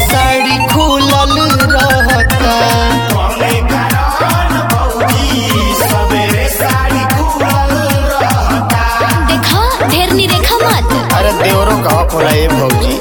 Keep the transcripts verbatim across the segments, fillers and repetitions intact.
साड़ी खुलल रहता। देखा ढेर नी देखा मत। अरे देवरों का खोला ये भौजी।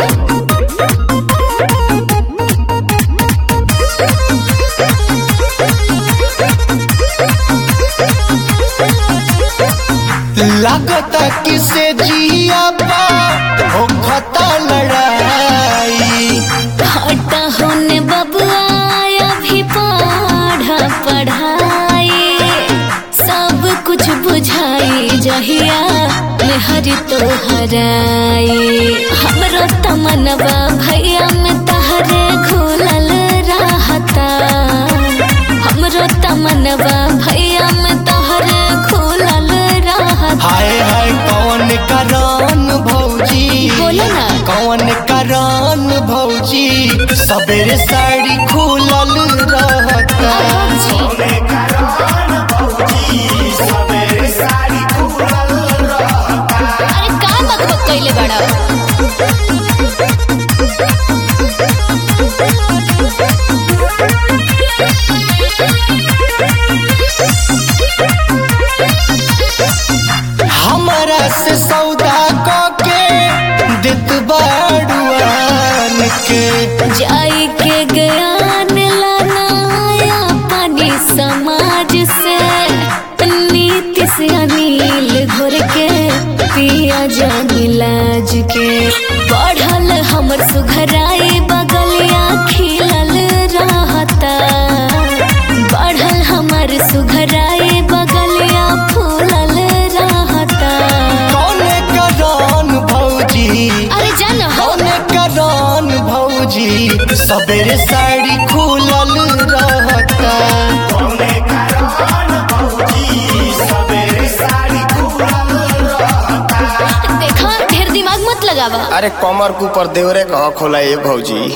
लगता किसे जिया पा होखता लड़ाई। हटा होने बबुआ अभी पढ़ा पढ़ाई, सब कुछ बुझाई जहिया मेहरी तो हराई। हमरो तमनवा भैया में तहरे घुलल रहता, हमरो तमनवा भैया में तहरे घुलल रहता। हाय हाय कौन करान भौजी, बोलो ना। कौन करान भौजी, सबेरे साड़ी खुलल रहता। अरे का बकबक कइले बड़ा। हमारा से सौदा के दित बाड़ुआन के, जाई के ज्ञान लाना पानी समाज से, नीति से अनिल घोर के पिया जानी लाज के। बढ़ल हमर सुघराई बगलिया खिलल रहता, बढ़ल हमर सुघराई बगलिया फूलल रहता। कौन करान भौजी, अरे जान हो कौन करान भौजी, सबेरे साड़ी खुलल रहता। देखा ढेर दिमाग मत लगावा। अरे कमर के ऊपर देवरे का खोला ये भौजी।